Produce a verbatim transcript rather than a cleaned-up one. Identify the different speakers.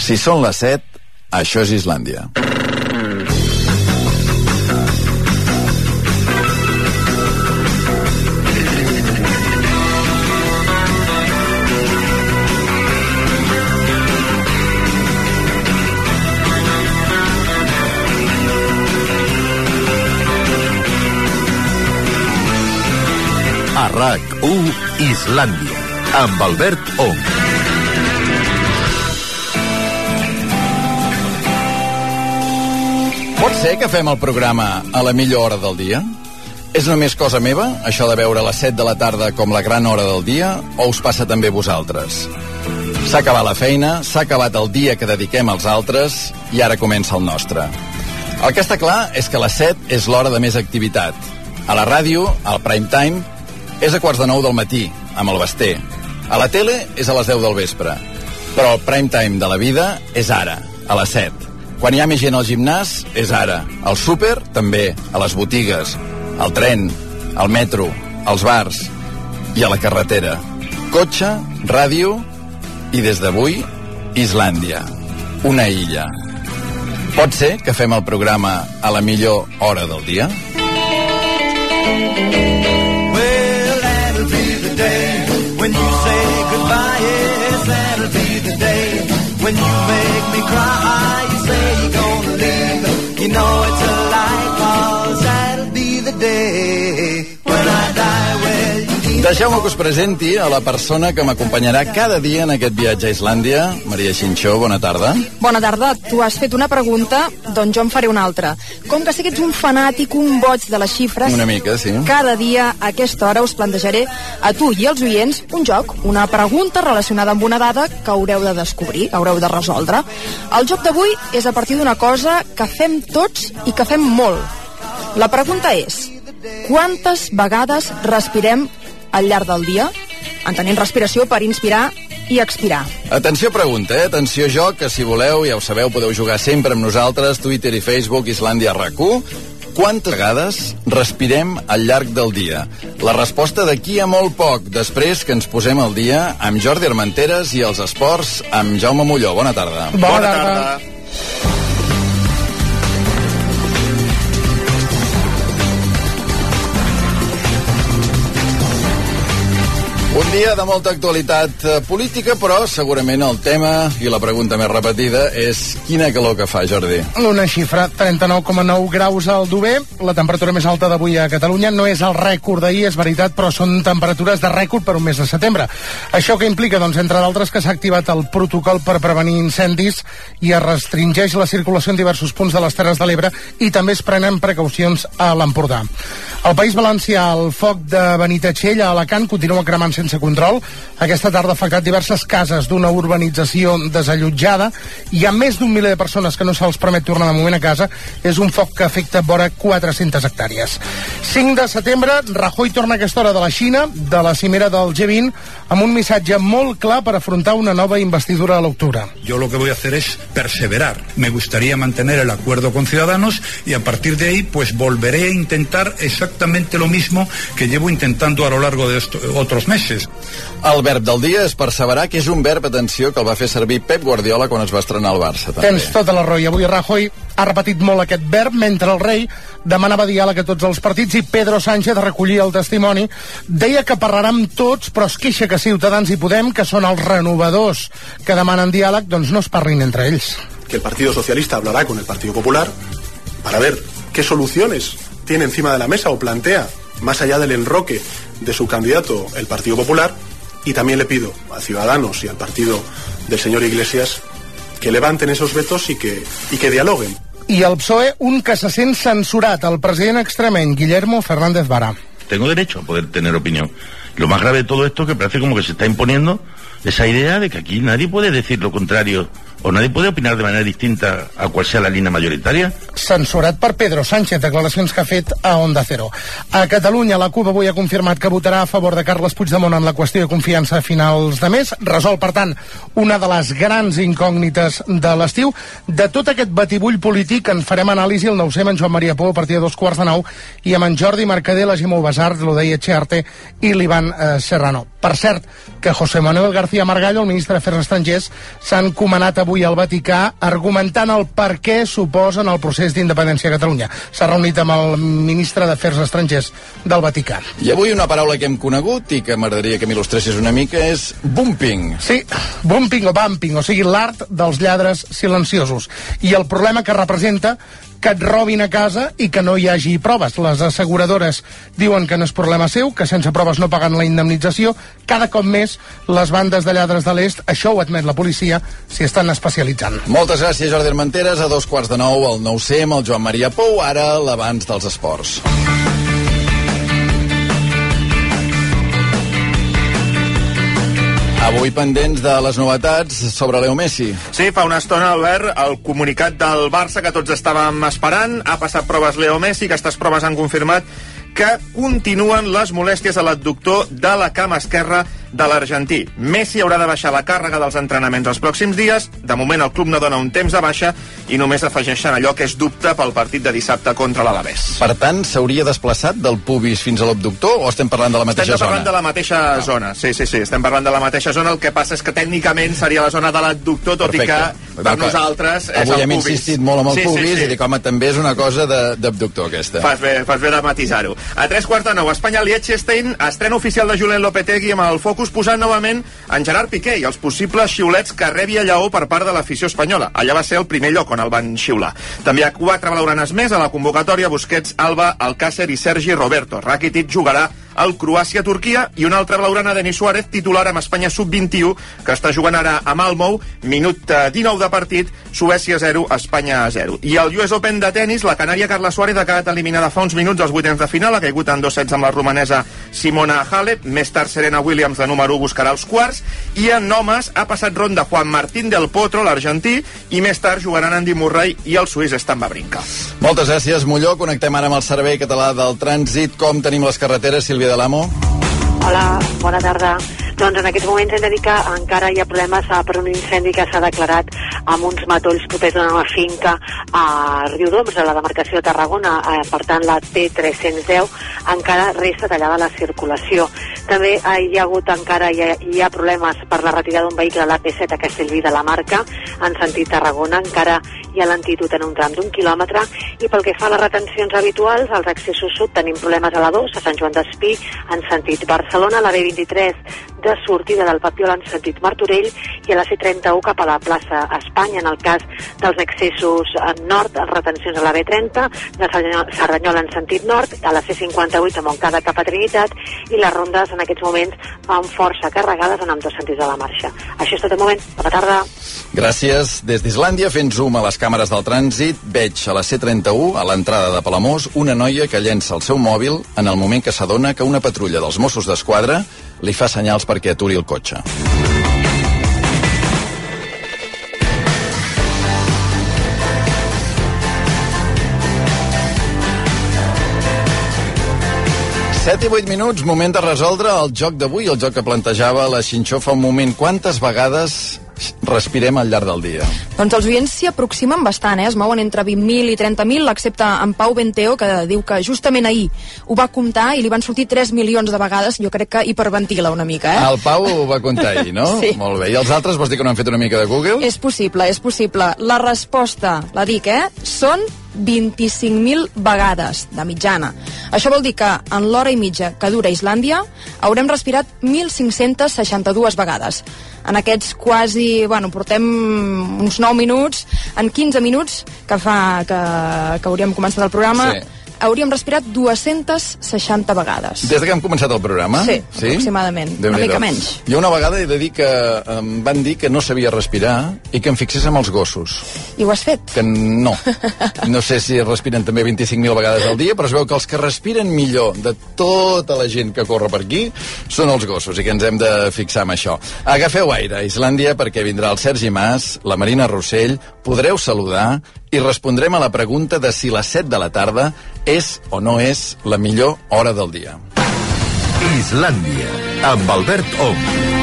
Speaker 1: Si són les set, això és Islàndia.
Speaker 2: A RAC u Islàndia, amb Albert Ong.
Speaker 1: Pot ser que fem el programa a la millor hora del dia? És només cosa meva, això de veure a les set de la tarda com la gran hora del dia, o us passa també a vosaltres? S'ha acabat la feina, s'ha acabat el dia que dediquem als altres i ara comença el nostre. El que està clar és que a les set és l'hora de més activitat. A la ràdio, al prime time, és a quarts de nou del matí, amb el Basté. A la tele és a les deu del vespre. Però el prime time de la vida és ara, a les set. Quan hi ha més gent al gimnàs, és ara. Al súper, també. A les botigues, al tren, al metro, als bars i a la carretera. Cotxe, ràdio i des d'avui, Islàndia. Una illa. Pot ser que fem el programa a la millor hora del dia?
Speaker 3: When you say goodbye, yes, that'll be the day. When you make me cry, you say you're gonna leave. You know it's a lie, 'cause that'll be the day. When I die, well, you
Speaker 1: Deixeu-me que us presenti a la persona que m'acompanyarà cada dia en aquest viatge a Islàndia. Maria Xinxó, bona tarda.
Speaker 4: Bona tarda. Tu has fet una pregunta, doncs jo en faré una altra. Com que sé que ets un fanàtic, un boig de les xifres...
Speaker 1: Una mica, sí.
Speaker 4: Cada dia, a aquesta hora, us plantejaré a tu i als oients un joc, una pregunta relacionada amb una dada que haureu de descobrir, haureu de resoldre. El joc d'avui és a partir d'una cosa que fem tots i que fem molt. La pregunta és: quantes vegades respirem al llarg del dia, entenent respiració per inspirar i expirar?
Speaker 1: Atenció pregunta, eh? Atenció joc, que si voleu, ja ho sabeu, podeu jugar sempre amb nosaltres, Twitter i Facebook, Islàndia RAC u. Quantes vegades respirem al llarg del dia? La resposta d'aquí a molt poc, després que ens posem al dia amb Jordi Armenteres i els esports amb Jaume Molló. Bona tarda.
Speaker 5: Bona, Bona tarda. tarda.
Speaker 1: Un dia de molta actualitat política, però segurament el tema i la pregunta més repetida és quina calor que fa, Jordi?
Speaker 5: Una xifra, trenta-nou coma nou graus al Dover, la temperatura més alta d'avui a Catalunya. No és el rècord d'ahir, és veritat, però són temperatures de rècord per un mes de setembre. Això que implica, doncs, entre d'altres, que s'ha activat el protocol per prevenir incendis i es restringeix la circulació en diversos punts de les Terres de l'Ebre i també es prenen precaucions a l'Empordà. Al País Valencià, el foc de Benitatxell a Alacant continua cremant sense control. Aquesta tarda ha afectat diverses cases d'una urbanització desallotjada. Hi ha més d'un miler de persones que no se'ls permet tornar de moment a casa. És un foc que afecta vora quatre-centes hectàrees. cinc de setembre, Rajoy torna a aquesta hora de la Xina, de la cimera del G vint, amb un missatge molt clar per afrontar una nova investidura a l'octubre.
Speaker 6: Yo lo que voy a hacer es perseverar. Me gustaría mantener el acuerdo con Ciudadanos y a partir de ahí pues volveré a intentar exactamente lo mismo que llevo intentando a lo largo de estos otros meses.
Speaker 1: El verb del dia és perseverar, que és un verb, atenció, que el va fer servir Pep Guardiola quan es va estrenar al Barça. També.
Speaker 5: Tens tota la raó. I avui Rajoy ha repetit molt aquest verb, mentre el rei demanava diàleg a tots els partits i Pedro Sánchez recollia el testimoni. Deia que parlarà amb tots, però es queixa que Ciutadans i Podem, que són els renovadors que demanen diàleg, doncs no es parlin entre ells.
Speaker 7: Que el Partido Socialista hablará con el Partido Popular para ver qué soluciones tiene encima de la mesa o plantea, más allá del enroque de su candidato, el Partido Popular, y también le pido a Ciudadanos y al partido del señor Iglesias que levanten esos vetos y que, y que dialoguen.
Speaker 5: I el P S O E, un que se sent censurat, el president extremeny, Guillermo Fernández Vara.
Speaker 8: Tengo derecho a poder tener opinión. Lo más grave de todo esto es que parece como que se está imponiendo esa idea de que aquí nadie puede decir lo contrario o nadie puede opinar de manera distinta a qual sea la línia majoritària.
Speaker 5: Censurat per Pedro Sánchez, declaracions que ha fet a Onda Cero. A Catalunya, la CUP avui ha confirmat que votarà a favor de Carles Puigdemont en la qüestió de confiança a finals de mes. Resol, per tant, una de les grans incògnites de l'estiu. De tot aquest batibull polític en farem anàlisi el nou C amb en Joan Maria Pou a partir de dos quarts de nou i amb en Jordi Mercader, la Gemma Ubasart, l'Odeia Chearte i l'Ivan eh, Serrano. Per cert, que José Manuel García Margallo, el ministre d'Afers Estrangers, s'ha encomanat avui avui al Vaticà argumentant el per què suposen el procés d'independència a Catalunya. S'ha reunit amb el ministre d'Afers Estrangers del Vaticà.
Speaker 1: I avui una paraula que hem conegut i que m'agradaria que m'il·lustressis una mica és bumping.
Speaker 5: Sí, bumping o bumping, o sigui, l'art dels lladres silenciosos. I el problema que representa que et robin a casa i que no hi hagi proves. Les asseguradores diuen que no és problema seu, que sense proves no paguen la indemnització. Cada cop més les bandes de lladres de l'est, això ho admet la policia, s'hi estan especialitzant.
Speaker 1: Moltes gràcies, Jordi Armenteres. A dos quarts de nou, al nou C amb el Joan Maria Pou, ara l'abans dels esports. Avui pendents de les novetats sobre Leo Messi.
Speaker 9: Sí, fa una estona, Albert, el comunicat del Barça que tots estàvem esperant. Ha passat proves Leo Messi, que aquestes proves han confirmat que continuen les molèsties a l'adductor de la cama esquerra de l'argentí. Messi haurà de baixar la càrrega dels entrenaments els pròxims dies. De moment el club no dona un temps de baixa i només afegeixen allò que és dubte pel partit de dissabte contra l'Alavés.
Speaker 1: Per tant, s'hauria desplaçat del pubis fins a l'abductor o estem parlant de la mateixa zona?
Speaker 9: Estem parlant de la mateixa ah. zona, sí, sí, sí, estem parlant de la mateixa zona. El que passa és que tècnicament seria la zona de l'adductor, tot Perfecte. i que per no, nosaltres és el pubis.
Speaker 1: Avui hem insistit molt amb el sí, pubis sí, sí. i dic, home, també és una cosa d'abductor aquesta.
Speaker 9: Fas bé, fas bé de matisar-ho. A tres quarts de nou, Espanya-Liechtenstein, estrena oficial de Julen Lopetegui amb el focus posant novament en Gerard Piqué i els possibles xiulets que rebi a Lleó per part de l'afició espanyola. Allà va ser el primer lloc on el van xiular. També hi ha quatre blaugranes més a la convocatòria: Busquets, Alba, Alcácer i Sergi Roberto. Rakitic jugarà el Croàcia-Turquia i una altra blaugrana, Denis Suárez, titular amb Espanya sub vint i u, que està jugant ara a Malmö, minut dinou de partit, Suècia zero, Espanya zero. I el U S Open de tennis, la canària Carla Suárez ha quedat eliminada fa uns minuts als vuitens de final, ha caigut en dos sets amb la romanesa Simona Halep. Més tard Serena Williams, de número u, buscarà els quarts, i en homes ha passat ronda Juan Martín del Potro, l'argentí, i més tard jugaran Andy Murray i el suís Stan Wawrinka.
Speaker 1: Moltes gràcies, Molló. Connectem ara amb el Servei Català del Trànsit. Com tenim les carreteres, Sílvia de l'Amo?
Speaker 10: Hola, bona tarda. Doncs en aquests moments hem de dir que encara hi ha problemes per un incendi que s'ha declarat amb uns matolls propers a una finca a Riudoms, a la demarcació de Tarragona. Per tant, la T tres cents deu encara resta tallada la circulació. També hi ha hagut encara hi ha, hi ha problemes per la retirada d'un vehicle a l'A P set a Castellví de la Marca, en sentit Tarragona. Encara hi ha lentitud en un tram d'un quilòmetre. I pel que fa a les retencions habituals, als accessos sud tenim problemes a la dos, a Sant Joan d'Espí, en sentit Barcelona, a la B vint-i-tres de sortida del Papiol en sentit Martorell i a la C trenta-u cap a la plaça Espanya. En el cas dels accessos nord, retencions a la B trenta, de Cerdanyola en sentit nord, a la C cinquanta-vuit a Montcada cap a Trinitat, i les rondes en aquests moments van força carregades en ambdós sentits de la marxa. Això és tot de moment. Bona tarda.
Speaker 1: Gràcies. Des d'Islàndia, fent zoom a les càmeres del trànsit, veig a la C trenta-u, a l'entrada de Palamós, una noia que llença el seu mòbil en el moment que s'adona que una patrulla dels Mossos d'Esquadra li fa senyals perquè aturi el cotxe. set i vuit minuts, moment de resoldre el joc d'avui, el joc que plantejava la Xinxó fa un moment. Quantes vegades respirem al llarg del dia?
Speaker 4: Doncs els oients s'hi aproximen bastant, eh? Es mouen entre vint mil i trenta mil, excepte en Pau Benteo, que diu que justament ahir ho va comptar i li van sortir tres milions de vegades. Jo crec que hiperventila una mica, eh?
Speaker 1: El Pau ho va comptar ahir, no?
Speaker 4: Sí.
Speaker 1: Molt bé. I els altres vols dir que no han fet una mica de Google?
Speaker 4: És possible, és possible. La resposta, la dic, eh? Són vint-i-cinc mil vegades, de mitjana. Això vol dir que en l'hora i mitja que dura Islàndia haurem respirat mil cinc-cents seixanta-dues vegades. En aquests quasi, bueno, portem uns nou minuts, en quinze minuts que fa que, que hauríem començat el programa, sí, hauríem respirat dues-centes seixanta vegades.
Speaker 1: Des que hem començat el programa?
Speaker 4: Sí, sí? aproximadament, una mica menys.
Speaker 1: Jo una vegada he de dir que em van dir que no sabia respirar i que em fixés amb els gossos.
Speaker 4: I ho has fet?
Speaker 1: Que no. No sé si respiren també vint-i-cinc mil vegades al dia, però es veu que els que respiren millor de tota la gent que corre per aquí són els gossos i que ens hem de fixar amb això. Agafeu aire a Islàndia perquè vindrà el Sergi Mas, la Marina Rossell, podreu saludar i respondrem a la pregunta de si les set de la tarda és o no és la millor hora del dia.
Speaker 2: Islàndia, amb Albert Ong.